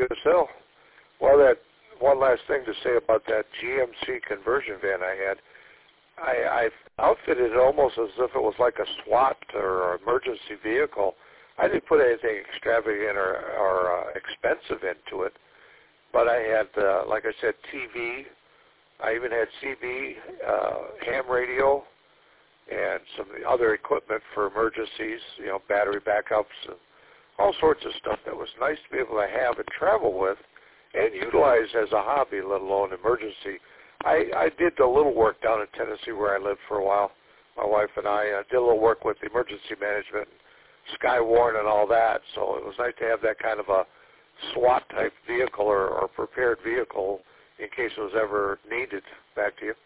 good as hell. Well, that one last thing to say about that GMC conversion van I had. I outfitted it almost as if it was like a SWAT or emergency vehicle. I didn't put anything extravagant or expensive into it, but I had, like I said, TV. I even had CB, ham radio, and some other equipment for emergencies, battery backups, and all sorts of stuff that was nice to be able to have and travel with and utilize as a hobby, let alone emergency. I did a little work down in Tennessee where I lived for a while. My wife and I did a little work with emergency management, Skywarn and all that, so it was nice to have that kind of a SWAT-type vehicle or prepared vehicle in case it was ever needed. Back to you.